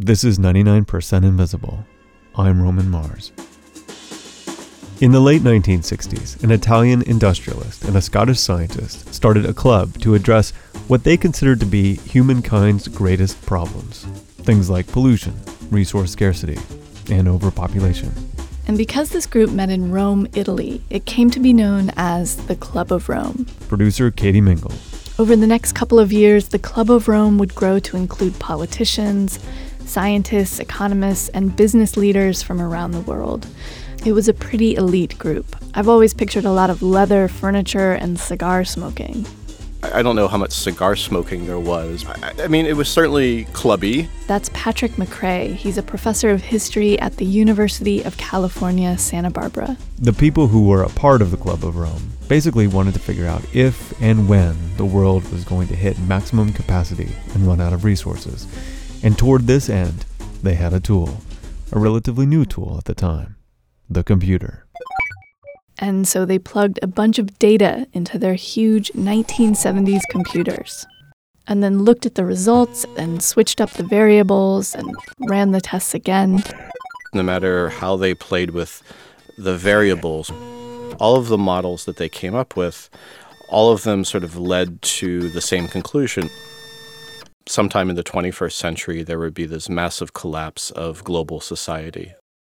This is 99% Invisible. I'm Roman Mars. In the late 1960s, an Italian industrialist and a Scottish scientist started a club to address what they considered to be humankind's greatest problems. Things like pollution, resource scarcity, and overpopulation. And because this group met in Rome, Italy, it came to be known as the Club of Rome. Producer Katie Mingle. Over the next couple of years, the Club of Rome would grow to include politicians, scientists, economists, and business leaders from around the world. It was a pretty elite group. I've always pictured a lot of leather, furniture, and cigar smoking. I don't know how much cigar smoking there was. I mean, it was certainly clubby. That's Patrick McRae. He's a professor of history at the University of California, Santa Barbara. The people who were a part of the Club of Rome basically wanted to figure out if and when the world was going to hit maximum capacity and run out of resources. And toward this end, they had a tool, a relatively new tool at the time. The computer. And so they plugged a bunch of data into their huge 1970s computers, and then looked at the results and switched up the variables and ran the tests again. No matter how they played with the variables, all of the models that they came up with, all of them sort of led to the same conclusion. Sometime in the 21st century, there would be this massive collapse of global society.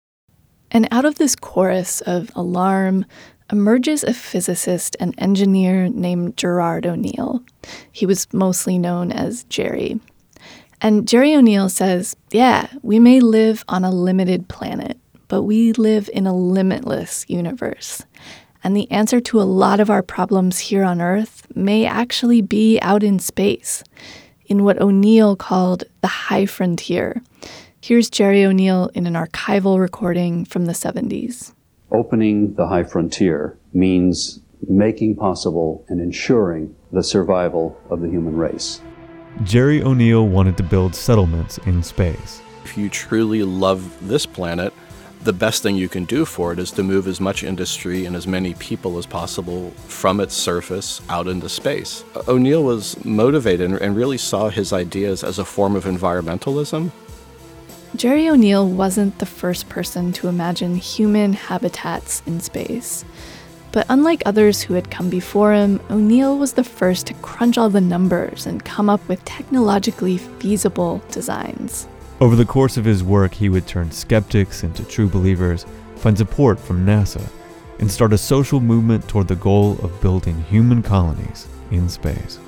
And out of this chorus of alarm emerges a physicist and engineer named Gerard O'Neill. He was mostly known as Jerry. And Jerry O'Neill says, yeah, we may live on a limited planet, but we live in a limitless universe. And the answer to a lot of our problems here on Earth may actually be out in space, in what O'Neill called the high frontier. Here's Jerry O'Neill in an archival recording from the 70s. Opening the high frontier means making possible and ensuring the survival of the human race. Jerry O'Neill wanted to build settlements in space. If you truly love this planet, the best thing you can do for it is to move as much industry and as many people as possible from its surface out into space. O'Neill was motivated and really saw his ideas as a form of environmentalism. Jerry O'Neill wasn't the first person to imagine human habitats in space. But unlike others who had come before him, O'Neill was the first to crunch all the numbers and come up with technologically feasible designs. Over the course of his work, he would turn skeptics into true believers, find support from NASA, and start a social movement toward the goal of building human colonies in space.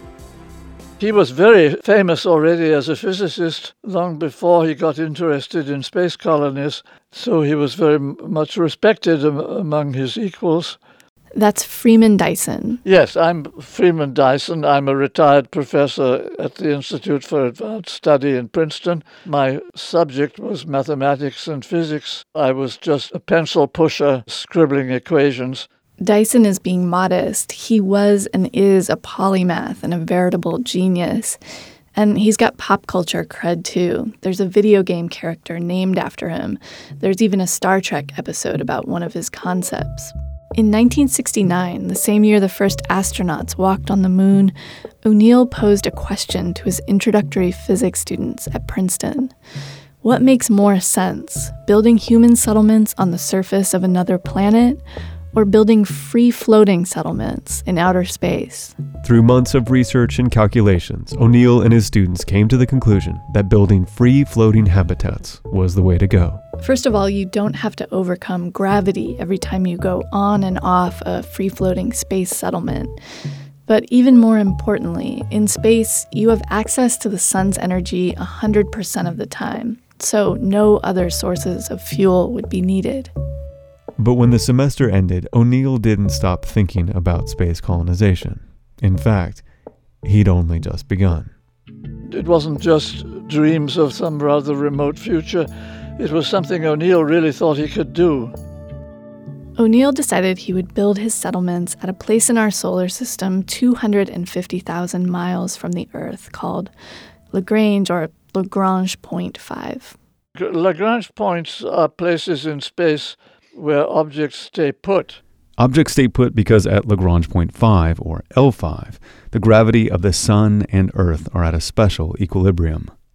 He was very famous already as a physicist long before he got interested in space colonies, so he was very much respected among his equals. That's Freeman Dyson. Yes, I'm Freeman Dyson. I'm a retired professor at the Institute for Advanced Study in Princeton. My subject was mathematics and physics. I was just a pencil pusher scribbling equations. Dyson is being modest. He was and is a polymath and a veritable genius. And he's got pop culture cred, too. There's a video game character named after him. There's even a Star Trek episode about one of his concepts. In 1969, the same year the first astronauts walked on the moon, O'Neill posed a question to his introductory physics students at Princeton. What makes more sense, building human settlements on the surface of another planet, or building free-floating settlements in outer space? Through months of research and calculations, O'Neill and his students came to the conclusion that building free-floating habitats was the way to go. First of all, you don't have to overcome gravity every time you go on and off a free-floating space settlement. But even more importantly, in space, you have access to the sun's energy 100% of the time, so no other sources of fuel would be needed. But when the semester ended, O'Neill didn't stop thinking about space colonization. In fact, he'd only just begun. It wasn't just dreams of some rather remote future. It was something O'Neill really thought he could do. O'Neill decided he would build his settlements at a place in our solar system 250,000 miles from the Earth called Lagrange or Lagrange Point 5. Lagrange points are places in space where objects stay put. Objects stay put because at Lagrange Point 5, or L5, the gravity of the Sun and Earth are at a special equilibrium.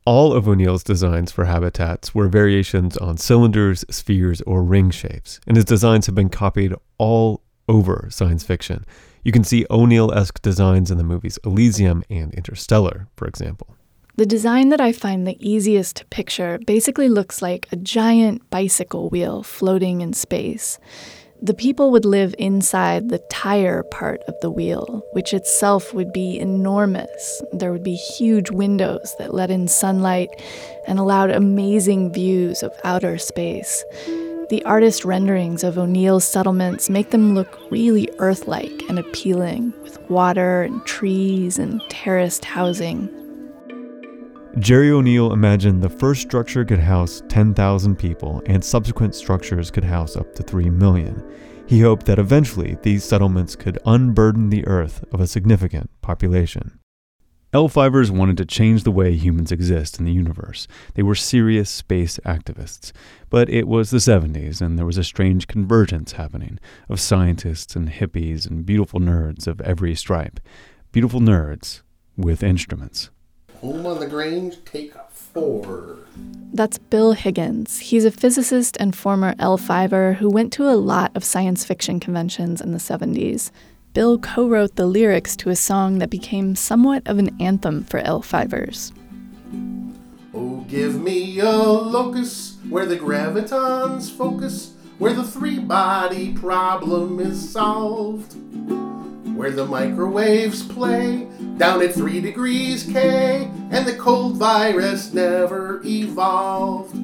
All of O'Neill's designs for habitats were variations on cylinders, spheres, or ring shapes, and his designs have been copied all over science fiction. You can see O'Neill-esque designs in the movies Elysium and Interstellar, for example. The design that I find the easiest to picture basically looks like a giant bicycle wheel floating in space. The people would live inside the tire part of the wheel, which itself would be enormous. There would be huge windows that let in sunlight and allowed amazing views of outer space. The artist renderings of O'Neill's settlements make them look really Earth-like and appealing, with water and trees and terraced housing. Gerry O'Neill imagined the first structure could house 10,000 people and subsequent structures could house up to 3 million. He hoped that eventually these settlements could unburden the Earth of a significant population. L5ers wanted to change the way humans exist in the universe. They were serious space activists. But it was the 70s and there was a strange convergence happening of scientists and hippies and beautiful nerds of every stripe. Beautiful nerds with instruments. Home on the Grange, take 4. That's Bill Higgins. He's a physicist and former L5er who went to a lot of science fiction conventions in the 70s. Bill co-wrote the lyrics to a song that became somewhat of an anthem for L5ers. Oh, give me a locus where the gravitons focus, where the 3-body problem is solved, where the microwaves play down at 3 degrees K, and the cold virus never evolved.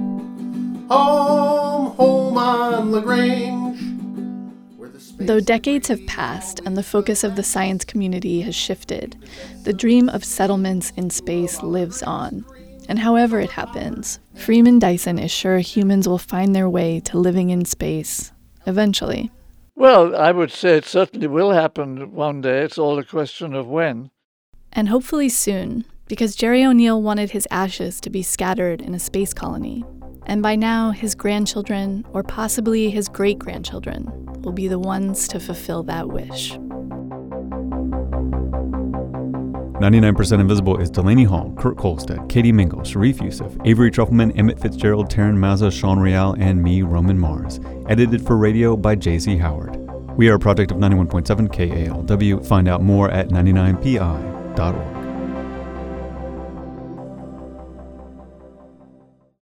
Home on Lagrange. Though decades have passed and the focus of the science community has shifted, the dream of settlements in space lives on. And however it happens, Freeman Dyson is sure humans will find their way to living in space, eventually. Well, I would say it certainly will happen one day. It's all a question of when. And hopefully soon, because Gerry O'Neill wanted his ashes to be scattered in a space colony. And by now, his grandchildren, or possibly his great-grandchildren, will be the ones to fulfill that wish. 99% Invisible is Delaney Hall, Kurt Kolstad, Katie Mingle, Sharif Youssef, Avery Trufelman, Emmett Fitzgerald, Taryn Mazza, Sean Real, and me, Roman Mars. Edited for radio by J.C. Howard. We are a project of 91.7 KALW. Find out more at 99pi.org.